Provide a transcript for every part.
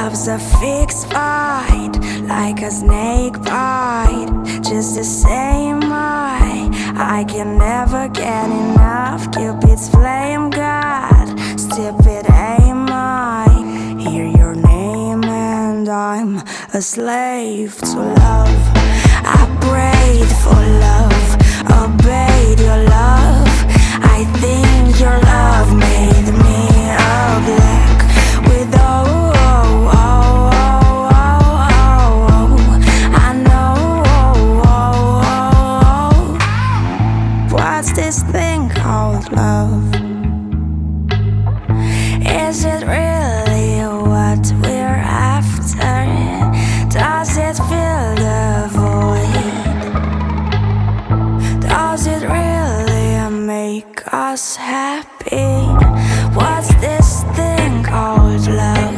Love's a fixed fight, like a snake bite. Just the same I can never get enough. Cupid's flame god, stupid aim I hear your name and I'm a slave to love. I prayed for love, obeyed your love. I think your love made me a black widow. I know. What's this thing called love? Is it really what we're after? Does it fill the void? Does it really make us happy? What's this thing called love?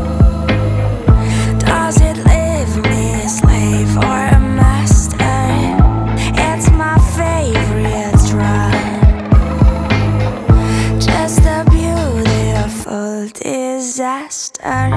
Does it leave me a slave or a master? It's my favorite drug, just a beautiful disaster.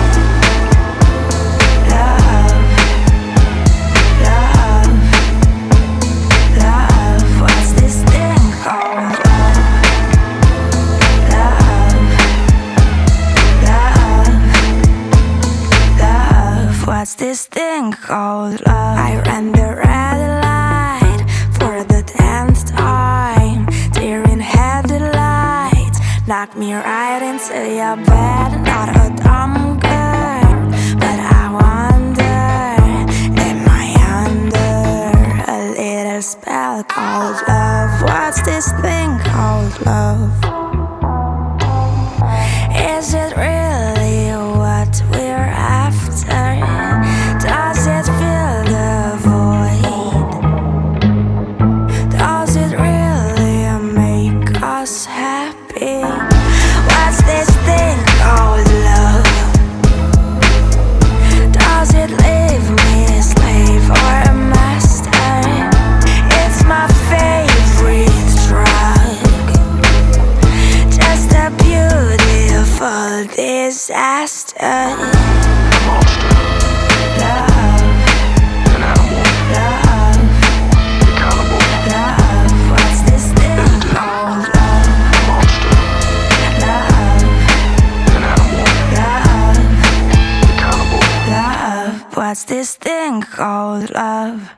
What's this thing called love? I ran the red light for the 10th time. Deer in headlights knocked me right into your bed. Not a dumb girl, but I wonder, am I under a little spell called love? What's this thing called love? Is it really what we're after? Does it fill the void? Does it really make us happy? What's this thing called love? Does it leave me a slave or a master? It's my favorite drug, just a beautiful disaster. What's this thing called love?